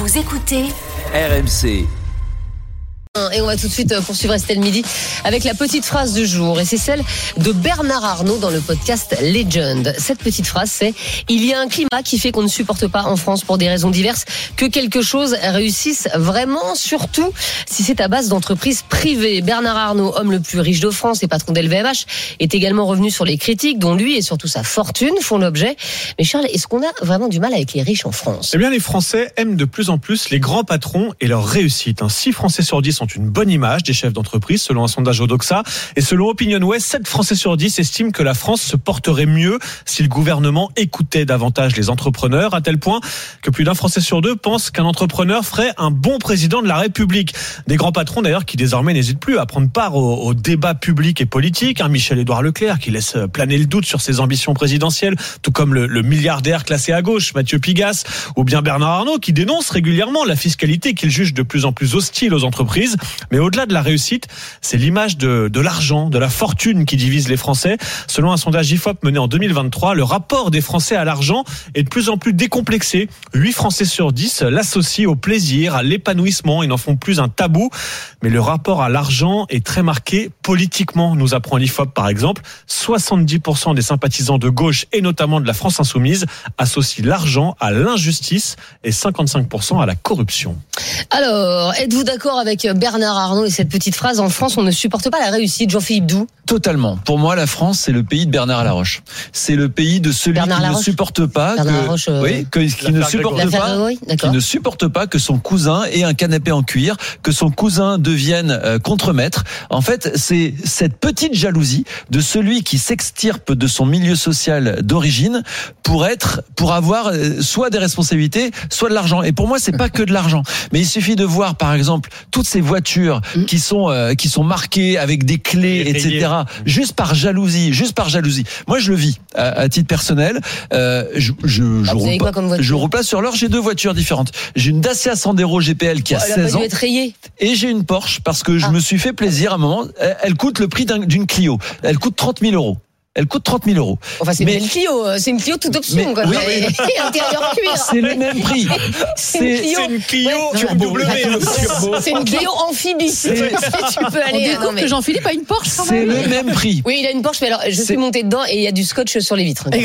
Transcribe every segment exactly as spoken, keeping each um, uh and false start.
Vous écoutez R M C. Et on va tout de suite poursuivre Estelle Midi avec la petite phrase du jour. Et c'est celle de Bernard Arnault dans le podcast Legend. Cette petite phrase, c'est « Il y a un climat qui fait qu'on ne supporte pas en France pour des raisons diverses que quelque chose réussisse vraiment, surtout si c'est à base d'entreprises privées. » Bernard Arnault, homme le plus riche de France et patron d'L V M H, est également revenu sur les critiques dont lui et surtout sa fortune font l'objet. Mais Charles, est-ce qu'on a vraiment du mal avec les riches en France ? Eh bien, les Français aiment de plus en plus les grands patrons et leur réussite. six Français sur dix ont une bonne image des chefs d'entreprise, selon un sondage Odoxa. Et selon OpinionWay, sept Français sur dix estiment que la France se porterait mieux si le gouvernement écoutait davantage les entrepreneurs, à tel point que plus d'un Français sur deux pense qu'un entrepreneur ferait un bon président de la République. Des grands patrons d'ailleurs qui désormais n'hésitent plus à prendre part au, au débat public et politique. Un Michel-Édouard Leclerc qui laisse planer le doute sur ses ambitions présidentielles, tout comme le, le milliardaire classé à gauche, Mathieu Pigasse, ou bien Bernard Arnault qui dénonce régulièrement la fiscalité qu'il juge de plus en plus hostile aux entreprises. Mais au-delà de la réussite, c'est l'image de, de l'argent, de la fortune qui divise les Français. Selon un sondage I F O P mené en deux mille vingt-trois, le rapport des Français à l'argent est de plus en plus décomplexé. huit Français sur dix l'associent au plaisir, à l'épanouissement. Ils n'en font plus un tabou. Mais le rapport à l'argent est très marqué politiquement, nous apprend l'I F O P par exemple. soixante-dix pour cent des sympathisants de gauche et notamment de la France insoumise associent l'argent à l'injustice et cinquante-cinq pour cent à la corruption. Alors, êtes-vous d'accord avec Bernard Arnault et cette petite phrase « En France, on ne supporte pas la réussite » Jean-Philippe Doux? Totalement. Pour moi, la France, c'est le pays de Bernard Laroche. C'est le pays de celui Bernard qui Laroche. ne supporte pas Bernard que, Laroche, euh... oui, que, qui ne supporte L'affaire pas, Grégory, qui ne supporte pas que son cousin ait un canapé en cuir, que son cousin devienne euh, contremaître. En fait, c'est cette petite jalousie de celui qui s'extirpe de son milieu social d'origine pour être, pour avoir euh, soit des responsabilités, soit de l'argent. Et pour moi, c'est pas que de l'argent. Mais il suffit de voir, par exemple, toutes ces voitures qui sont euh, qui sont marquées avec des clés, et cetera. Juste par jalousie, juste par jalousie. Moi, je le vis à, à titre personnel. Euh, je je, ah, je roule pas. Je roule pas sur l'or. J'ai deux voitures différentes. J'ai une Dacia Sandero G P L qui a oh, seize ans. Être rayée. Et j'ai une Porsche parce que je ah. me suis fait plaisir à un moment. Elle coûte le prix d'un, d'une Clio. Elle coûte trente mille euros. Elle coûte trente mille euros. Enfin, c'est mais, une Clio, c'est une Clio toute option, mais, quoi. Oui, et intérieur cuir. C'est le même prix. C'est, c'est une Clio, c'est une Clio ouais, turbo. W, c'est une Clio amphibie. C'est... tu peux aller. On découvre non, mais... que Jean-Philippe a une Porsche quand même. C'est le même prix. Oui, il a une Porsche, mais alors je c'est... suis monté dedans et il y a du scotch sur les vitres.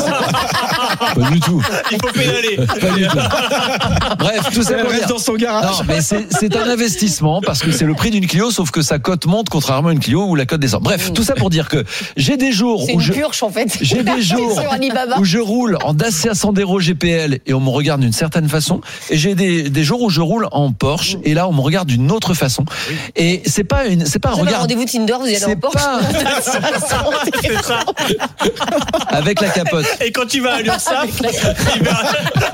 Pas du tout. Il faut pédaler. Pas du tout. Bref, tout ça pour reste dire. Dans son garage. Non, mais c'est, c'est un investissement parce que c'est le prix d'une Clio, sauf que sa cote monte contrairement à une Clio où la cote descend. Bref, mmh. tout ça pour dire que j'ai des jours c'est où une je purche en fait. J'ai des jours où je roule en Dacia Sandero G P L et on me regarde d'une certaine façon, et j'ai des, des jours où je roule en Porsche et là on me regarde d'une autre façon. Et c'est pas une, c'est pas un vous regard. Un rendez-vous Tinder, vous y allez en Porsche. Pas... c'est ça. Avec la capote. Et quand tu vas à l'URSSAF, il va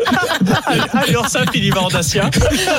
à l'URSSAF, il y va en Dacia.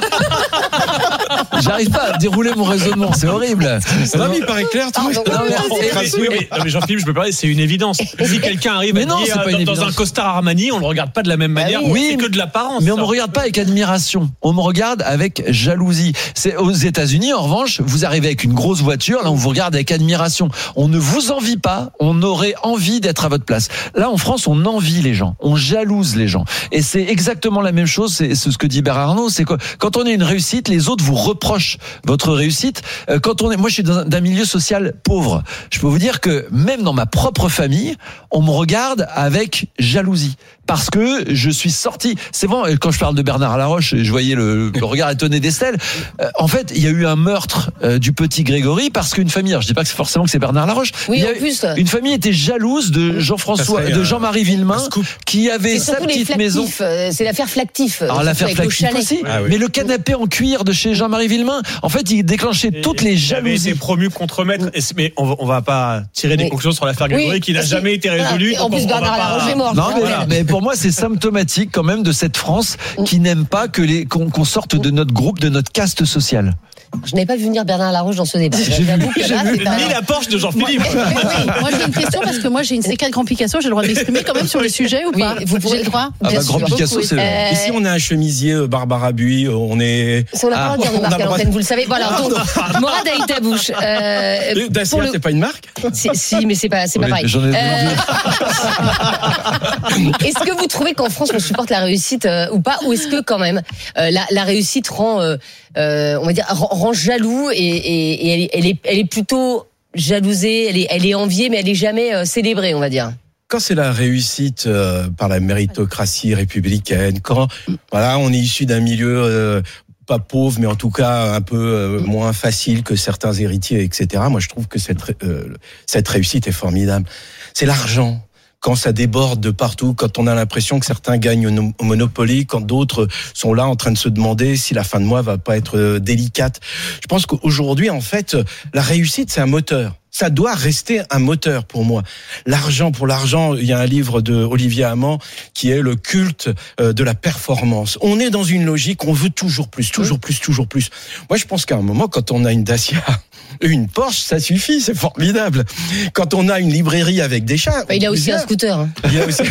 J'arrive pas à dérouler mon raisonnement, c'est horrible. Non mais il paraît clair, tout. Non, non, mais, oui, mais, non, mais Jean-Philippe, je peux parler, c'est une évidence. Si quelqu'un arrive mais à non, dire, c'est pas dans, une dans un costard Armani, on le regarde pas de la même bah manière. Oui, c'est que de l'apparence. Mais on ça. me regarde pas avec admiration. On me regarde avec jalousie. C'est aux États-Unis, en revanche, vous arrivez avec une grosse voiture, là on vous regarde avec admiration. On ne vous envie pas. On aurait envie d'être à votre place. Là, en France, on envie les gens, on jalouse les gens. Et c'est exactement la même chose. C'est, c'est ce que dit Bernard Arnault. C'est que quand on a une réussite, les autres vous reprochent votre réussite. Quand on est, moi, je suis dans un, d'un milieu social pauvre. Je peux vous dire que même dans ma propre famille, on me regarde avec jalousie. Parce que je suis sorti. C'est bon, quand je parle de Bernard Laroche, je voyais le, le regard étonné d'Estelle. Euh, en fait, il y a eu un meurtre euh, du petit Grégory parce qu'une famille, alors je dis pas que c'est forcément que c'est Bernard Laroche. Oui, il y a, en plus. Une famille était jalouse de Jean-François, de Jean-Marie Villemain, qui avait sa petite maison. C'est l'affaire Flactif. Alors l'affaire Flactif aussi. Ah, oui. Mais le canapé en cuir de chez Jean-Marie Villemain, en fait, il déclenchait et, toutes les jalousies. Il avait été promu contremaître. Mais on, on va pas tirer des oui. conclusions sur l'affaire Grégory oui, qui n'a jamais été résolue. En plus, Bernard Laroche est mort. Non, mais, voilà. mais pour moi, c'est symptomatique quand même de cette France qui n'aime pas que les qu'on, qu'on sorte de notre groupe, de notre caste sociale. Je n'avais pas vu venir Bernard Laroche dans ce débat. J'avoue que là, c'est un- Ni la Porsche de Jean-Philippe. Oui, moi j'ai une question parce que moi j'ai une C quatre Grand Picasso, j'ai le droit de m'exprimer quand même sur le sujet ou Oui, pas? vous pourrez- J'ai le droit. Ah Bien bah, Grand sûr. Picasso, c'est le- Euh, Ici, on a un chemisier euh, Barbara Buis. euh, On est. Ça, on n'a pas le droit de dire de on a marque le à droit l'antenne, vous le savez. Voilà, donc, Morad Aïtabouche. Euh, Euh, Dacia, pour le- c'est pas une marque. Si, si, mais c'est pas, c'est pas Oui, pareil. j'en ai Euh, est-ce que vous trouvez qu'en France on supporte la réussite euh, ou pas, ou est-ce que quand même euh, la, la réussite rend, euh, euh, on va dire, rend, rend jaloux et, et, et elle, est- elle est, elle est plutôt jalousée, elle est, elle est enviée, mais elle est jamais euh, célébrée, on va dire. Quand c'est la réussite euh, par la méritocratie républicaine, quand voilà, on est issu d'un milieu euh, pas pauvre, mais en tout cas un peu euh, moins facile que certains héritiers, et cetera. Moi, je trouve que cette ré- euh, cette réussite est formidable. C'est l'argent. Quand ça déborde de partout, quand on a l'impression que certains gagnent au no- au Monopoly, quand d'autres sont là en train de se demander si la fin de mois va pas être euh, délicate. Je pense qu'aujourd'hui, en fait, la réussite, c'est un moteur. Ça doit rester un moteur pour moi. L'argent pour l'argent, il y a un livre de Olivier Hamon qui est le culte euh, de la performance. On est dans une logique, on veut toujours plus, toujours plus, toujours plus. Moi, je pense qu'à un moment, quand on a une Dacia, une Porsche, ça suffit, c'est formidable. Quand on a une librairie avec des chats, Il a on aussi peut un bien. scooter. hein. Il a aussi.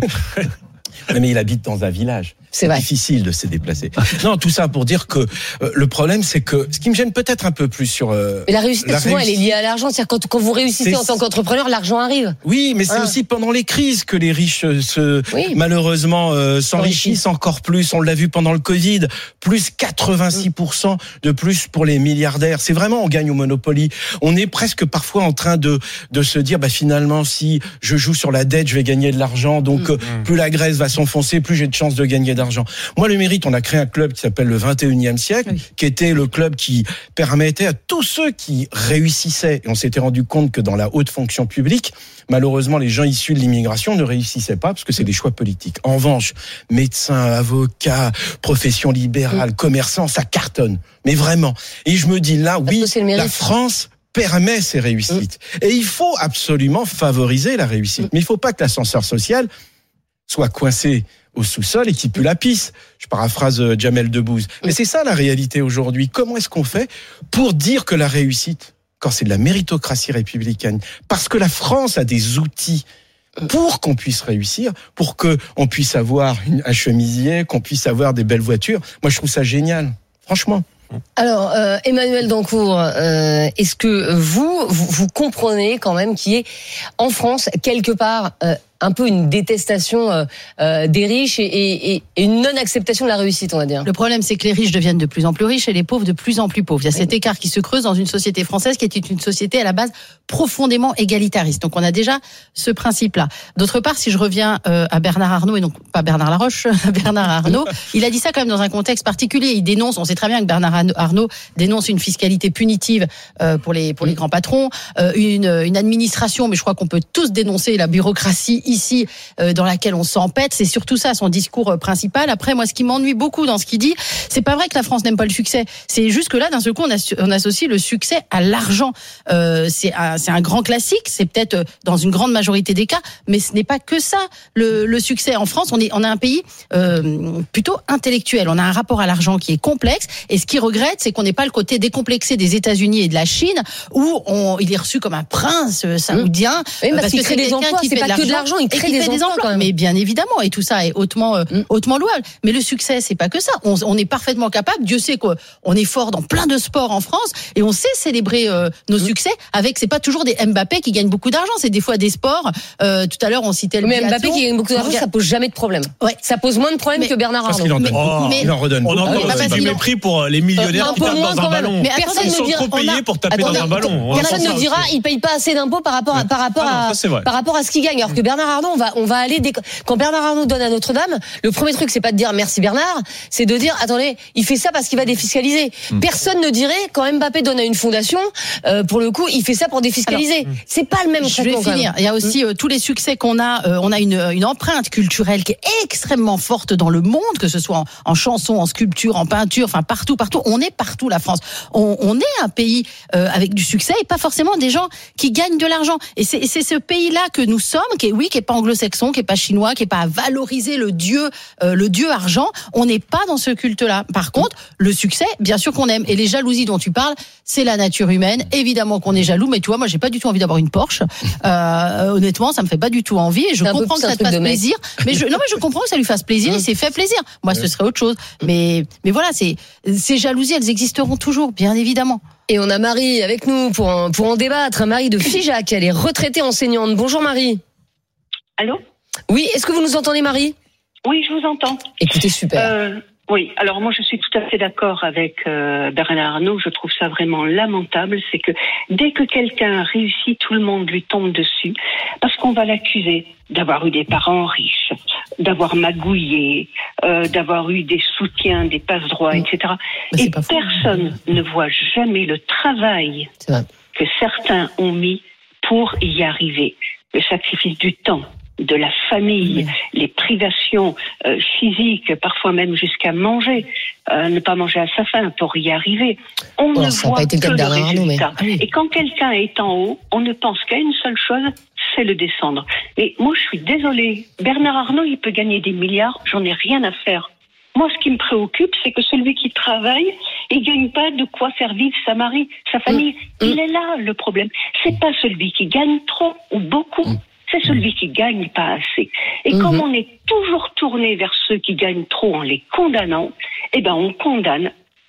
Mais il habite dans un village. C'est vrai. Difficile de se déplacer. Non, tout ça pour dire que euh, le problème, c'est que ce qui me gêne peut-être un peu plus sur. Euh, Mais la réussite, la souvent, elle est réussite- liée à l'argent. C'est-à-dire quand, quand vous réussissez C'est- en tant qu'entrepreneur, l'argent arrive. Oui, mais c'est Voilà. aussi pendant les crises que les riches euh, se Oui. malheureusement euh, s'enrichissent encore plus. On l'a vu pendant le Covid, plus quatre-vingt-six pour cent de plus pour les milliardaires. C'est vraiment on gagne au Monopoly. On est presque parfois en train de de se dire bah finalement si je joue sur la dette, je vais gagner de l'argent. Donc euh, plus la Grèce va s'enfoncer, plus j'ai de chances de gagner d'argent. Moi le mérite, on a créé un club qui s'appelle le vingt et unième siècle, Oui. qui était le club qui permettait à tous ceux qui réussissaient, et on s'était rendu compte que dans la haute fonction publique, malheureusement, les gens issus de l'immigration ne réussissaient pas parce que c'est des choix politiques. En revanche, médecins, avocats, profession libérale, commerçants, ça cartonne. Mais vraiment. Et je me dis là, oui, que c'est le mérite. la France permet ces réussites. Et il faut absolument favoriser la réussite. Mais il ne faut pas que l'ascenseur social soit coincé au sous-sol et qui pue la pisse. Je paraphrase euh, Jamel Debbouze. Mais c'est ça la réalité aujourd'hui. Comment est-ce qu'on fait pour dire que la réussite, quand c'est de la méritocratie républicaine, parce que la France a des outils pour qu'on puisse réussir, pour qu'on puisse avoir une, un chemisier, qu'on puisse avoir des belles voitures. Moi, je trouve ça génial. Franchement. Alors, euh, Emmanuel Dancourt, euh, est-ce que vous, vous, vous comprenez quand même qu'il y ait en France, quelque part, euh, un peu une détestation euh, euh, des riches et, et, et une non-acceptation de la réussite, on va dire? Le problème, c'est que les riches deviennent de plus en plus riches et les pauvres de plus en plus pauvres. Il y a cet écart qui se creuse dans une société française qui est une société à la base profondément égalitariste. Donc on a déjà ce principe-là. D'autre part, si je reviens euh, à Bernard Arnault, et donc pas Bernard Laroche, Bernard Arnault, il a dit ça quand même dans un contexte particulier. Il dénonce, on sait très bien que Bernard Arnault dénonce une fiscalité punitive euh, pour les pour les grands patrons, euh, une, une administration, mais je crois qu'on peut tous dénoncer la bureaucratie ici euh, dans laquelle on s'empête. C'est surtout ça son discours euh, principal. Après, moi, ce qui m'ennuie beaucoup dans ce qu'il dit, c'est pas vrai que la France n'aime pas le succès. C'est juste que là, d'un seul coup, on, a, on associe le succès à l'argent. Euh, c'est un, c'est un grand classique. C'est peut-être euh, dans une grande majorité des cas, mais ce n'est pas que ça. Le, le succès en France, on est, on a un pays euh, plutôt intellectuel. On a un rapport à l'argent qui est complexe. Et ce qu'il regrette, c'est qu'on n'ait pas le côté décomplexé des États-Unis et de la Chine, où on, il est reçu comme un prince euh, saoudien. Oui, parce, qu'il que crée c'est des quelqu'un emplois, qui c'est fait pas que de l'argent, il et crée qui des fait emplois, quand même. Mais bien évidemment, et tout ça est hautement, euh, Mm. hautement louable. Mais le succès, c'est pas que ça. On, on est parfaitement capable. Dieu sait qu'on est fort dans plein de sports en France, et on sait célébrer euh, nos Mm. succès avec. C'est pas toujours des Mbappé qui gagnent beaucoup d'argent. C'est des fois des sports. Euh, tout à l'heure, on citait le Mais biathlon. Mbappé qui gagne beaucoup d'argent, ça pose jamais de problème. Ouais. Ça pose moins de problèmes Mais- que Bernard Parce Arnault. qu'il en Mais- donne beaucoup. mais- Il en redonne On beaucoup. entend oui, pas aussi du facile. mépris pour les millionnaires Un qui peu tapent moins dans un quand même. ballon. Mais Personne attendez, Ils ne sont dira, trop on a- payés pour taper dans attendez, un ballon. On Personne entend ne ça dira, aussi. il paye pas assez d'impôts par rapport à, par rapport Ah non, à, ça, c'est vrai. par rapport à ce qu'il gagne. Alors que Bernard Arnault, on va, on va aller dès, quand Bernard Arnault donne à Notre-Dame, le premier truc, c'est pas de dire merci Bernard, c'est de dire, attendez, il fait ça parce qu'il va défiscaliser. Personne ne dirait, quand Mbappé donne à une fondation, euh, pour le coup, il fait ça pour défiscaliser. C'est pas le même Je vais traitement, quand même. finir. Il y a aussi euh, tous les succès qu'on a. Euh, on a une, une empreinte culturelle qui est extrêmement forte dans le monde, que ce soit en, en chanson, en sculpture, en peinture, enfin partout, partout. On est partout, la France. On, on est un pays euh, avec du succès et pas forcément des gens qui gagnent de l'argent. Et c'est c'est ce pays-là que nous sommes, qui est oui, qui est pas anglo-saxon, qui est pas chinois, qui est pas à valoriser le dieu, euh, le dieu argent. On n'est pas dans ce culte-là. Par contre, le succès, bien sûr qu'on aime. Et les jalousies dont tu parles, c'est la nature humaine. Évidemment qu'on est jaloux, mais tu vois, moi, j'ai pas du tout envie d'avoir une Porsche. Euh, honnêtement, ça me fait pas du tout envie. Et je comprends que ça te fasse plaisir. Mais je, non, mais je comprends que ça lui fasse plaisir. Et c'est fait plaisir. Moi, ce serait autre chose. Mais, mais voilà, c'est, ces jalousies, elles existeront toujours, bien évidemment. Et on a Marie avec nous pour en, pour en débattre. Marie de Figeac, elle est retraitée enseignante. Bonjour Marie. Allô ? Oui, est-ce que vous nous entendez Marie ? Oui, je vous entends. Écoutez, super. Euh, oui, alors moi je suis tout à fait d'accord avec euh, Bernard Arnault. Je trouve ça vraiment lamentable. C'est que dès que quelqu'un réussit, tout le monde lui tombe dessus parce qu'on va l'accuser d'avoir eu des parents riches, d'avoir magouillé, euh, d'avoir eu des soutiens, des passe-droits, et cetera. Et personne ne voit jamais le travail que certains ont mis pour y arriver. Le sacrifice du temps, de la famille, oui. les privations euh, physiques, parfois même jusqu'à manger, euh, ne pas manger à sa faim pour y arriver. On bon, ne voit que le résultat. Mais... Et quand quelqu'un est en haut, on ne pense qu'à une seule chose, c'est le descendre. Mais moi, je suis désolée. Bernard Arnault, il peut gagner des milliards, j'en ai rien à faire. Moi, ce qui me préoccupe, c'est que celui qui travaille, il gagne pas de quoi faire vivre sa mari, sa famille. Mmh. Il est là, le problème. C'est pas celui qui gagne trop ou beaucoup. Mmh. C'est celui qui gagne pas assez. Et mmh. comme on est toujours tourné vers ceux qui gagnent trop en les condamnant, eh ben, on condamne,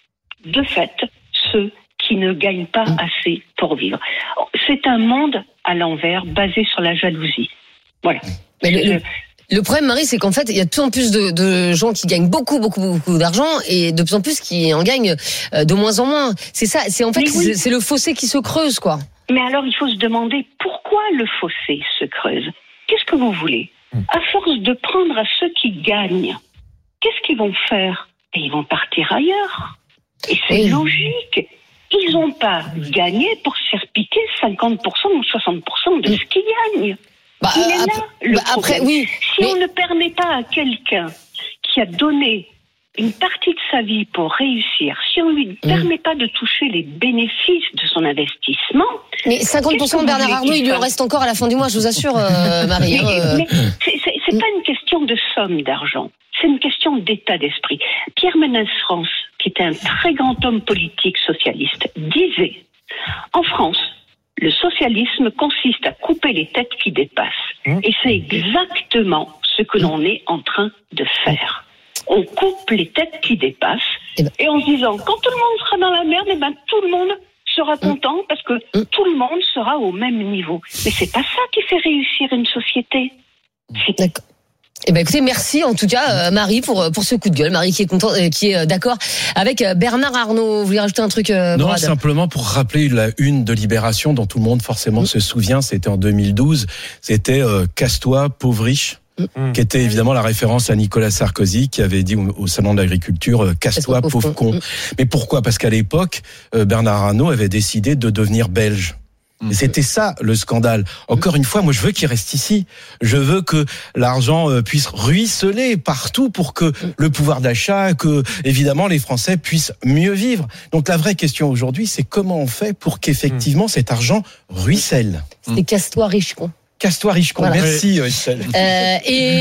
de fait, ceux qui ne gagnent pas mmh. assez pour vivre. C'est un monde à l'envers, basé sur la jalousie. Voilà. Mais le, le, le problème, Marie, c'est qu'en fait, il y a de plus en plus de, de gens qui gagnent beaucoup, beaucoup, beaucoup d'argent et de plus en plus qui en gagnent de moins en moins. C'est ça, c'est en fait, oui. c'est, c'est le fossé qui se creuse, quoi. Mais alors, il faut se demander pourquoi le fossé se creuse. Qu'est-ce que vous voulez ? À force de prendre à ceux qui gagnent, qu'est-ce qu'ils vont faire ? Et ils vont partir ailleurs. Et c'est oui. logique. Ils n'ont pas gagné pour se faire piquer cinquante pour cent ou soixante pour cent de ce qu'ils gagnent. Bah, Il est après, là, le bah, après, oui, si mais... on ne permet pas à quelqu'un qui a donné une partie de sa vie pour réussir, si on ne lui mmh. permet pas de toucher les bénéfices de son investissement... Mais cinquante pour cent de Bernard Arnault, il lui en reste encore à la fin du mois, je vous assure, euh, Marie. Mais, euh... mais c'est, c'est, c'est pas une question de somme d'argent, c'est une question d'état d'esprit. Pierre Mendès France, qui était un très grand homme politique socialiste, disait « En France, le socialisme consiste à couper les têtes qui dépassent. Mmh. Et c'est exactement ce que l'on est en train de faire. » On coupe les têtes qui dépassent et, ben, et en se disant quand tout le monde sera dans la merde, et ben tout le monde sera content parce que mmh. tout le monde sera au même niveau. Mais c'est pas ça qui fait réussir une société. C'est... D'accord. Eh ben écoutez, merci en tout cas euh, Marie pour pour ce coup de gueule. Marie qui est content, euh, qui est d'accord avec Bernard Arnault. Vous voulez rajouter un truc euh, Non, Brad simplement pour rappeler la une de Libération dont tout le monde forcément mmh. se souvient. C'était en deux mille douze. C'était euh, Casse-toi, pauvre riche. Mmh. Qui était évidemment la référence à Nicolas Sarkozy qui avait dit au, au salon de l'agriculture euh, casse-toi pauvre, pauvre con. Mmh. Mais pourquoi ? Parce qu'à l'époque euh, Bernard Arnault avait décidé de devenir belge. Mmh. Et c'était ça le scandale. Encore mmh. une fois, moi je veux qu'il reste ici. Je veux que l'argent euh, puisse ruisseler partout pour que mmh. le pouvoir d'achat, que évidemment les Français puissent mieux vivre. Donc la vraie question aujourd'hui, c'est comment on fait pour qu'effectivement mmh. cet argent ruisselle. C'était mmh. casse-toi riche con. Casse-toi riche con. Voilà. Merci Estelle. Euh,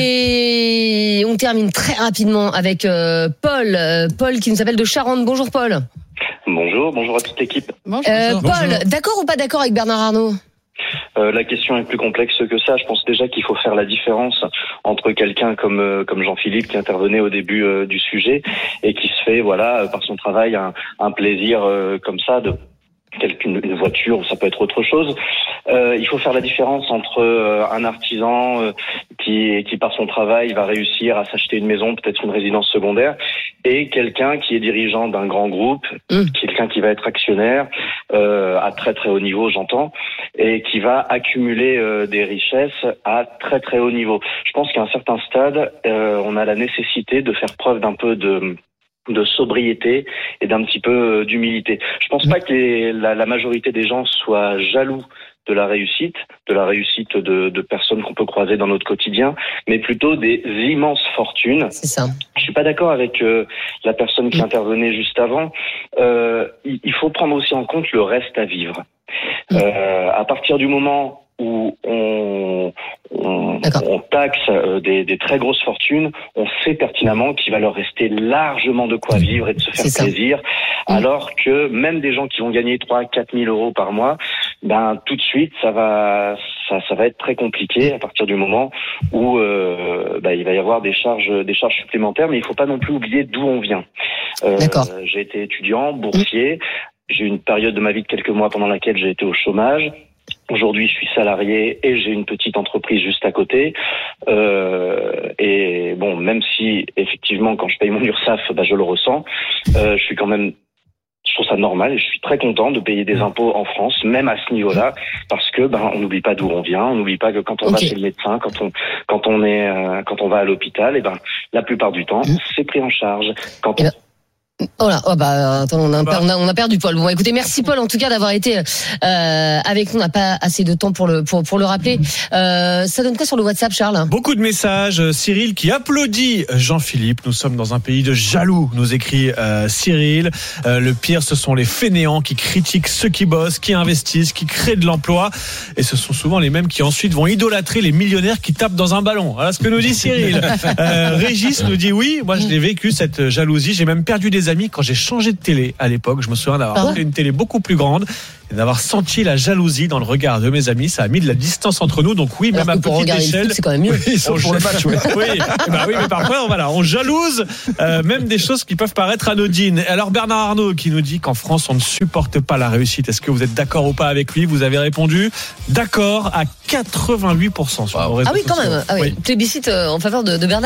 et on termine très rapidement avec euh, Paul. Euh, Paul qui nous appelle de Charente. Bonjour Paul. Bonjour, bonjour à toute l'équipe. Bonjour. Euh, Paul, bonjour. D'accord ou pas d'accord avec Bernard Arnault ? Euh, la question est plus complexe que ça. Je pense déjà qu'il faut faire la différence entre quelqu'un comme euh, comme Jean-Philippe qui intervenait au début euh, du sujet et qui se fait voilà par son travail un, un plaisir euh, comme ça de qu'une une voiture, ça peut être autre chose. Euh, il faut faire la différence entre euh, un artisan euh, qui, qui par son travail va réussir à s'acheter une maison, peut-être une résidence secondaire, et quelqu'un qui est dirigeant d'un grand groupe, mmh. quelqu'un qui va être actionnaire euh, à très très haut niveau, j'entends, et qui va accumuler euh, des richesses à très très haut niveau. Je pense qu'à un certain stade, euh, on a la nécessité de faire preuve d'un peu de de sobriété et d'un petit peu d'humilité. Je pense pas que les, la, la majorité des gens soient jaloux de la réussite, de la réussite de, de personnes qu'on peut croiser dans notre quotidien, mais plutôt des immenses fortunes. C'est ça. Je suis pas d'accord avec euh, la personne qui intervenait juste avant. Euh, il, il faut prendre aussi en compte le reste à vivre. Euh, à partir du moment où on, on, on taxe des, des très grosses fortunes, on sait pertinemment qu'il va leur rester largement de quoi vivre et de se faire plaisir, mmh. alors que même des gens qui vont gagner trois à quatre mille euros par mois, ben tout de suite ça va ça, ça va être très compliqué à partir du moment où euh, ben, il va y avoir des charges des charges supplémentaires, mais il faut pas non plus oublier d'où on vient. Euh, j'ai été étudiant, boursier, mmh. j'ai eu une période de ma vie de quelques mois pendant laquelle j'ai été au chômage. Aujourd'hui, je suis salarié et j'ai une petite entreprise juste à côté. Euh, et bon, même si effectivement, quand je paye mon URSSAF, bah, je le ressens, euh, je suis quand même, je trouve ça normal et je suis très content de payer des impôts en France, même à ce niveau-là, parce que ben on n'oublie pas d'où on vient, on n'oublie pas que quand on okay. va chez le médecin, quand on quand on est euh, quand on va à l'hôpital, et ben la plupart du temps, c'est pris en charge. Quand on Oh là, oh bah attends, on a, on a, on a perdu Paul. Bon, écoutez, merci Paul en tout cas d'avoir été euh, avec nous. On n'a pas assez de temps pour le pour pour le rappeler. Euh, ça donne quoi sur le WhatsApp, Charles ? Beaucoup de messages. Cyril qui applaudit Jean-Philippe. Nous sommes dans un pays de jaloux, nous écrit euh, Cyril. Euh, le pire, ce sont les fainéants qui critiquent ceux qui bossent, qui investissent, qui créent de l'emploi. Et ce sont souvent les mêmes qui ensuite vont idolâtrer les millionnaires qui tapent dans un ballon. Voilà ce que nous dit Cyril. Euh, Régis nous dit oui, moi je l'ai vécu cette jalousie. J'ai même perdu des amis quand j'ai changé de télé à l'époque. Je me souviens d'avoir acheté une télé beaucoup plus grande et d'avoir senti la jalousie dans le regard de mes amis. Ça a mis de la distance entre nous. Donc oui, alors même à petite échelle, foot, c'est quand même mieux. Oui, sauf pour le match. Ouais. Oui, bah oui, mais parfois voilà, on jalouse euh, même des choses qui peuvent paraître anodines. Alors Bernard Arnault qui nous dit qu'en France on ne supporte pas la réussite. Est-ce que vous êtes d'accord ou pas avec lui ? Vous avez répondu d'accord à quatre-vingt-huit pour cent sur wow. vos réseaux Ah oui, quand sociaux. même. Ah oui. Oui. Plébiscite en faveur de, de Bernard.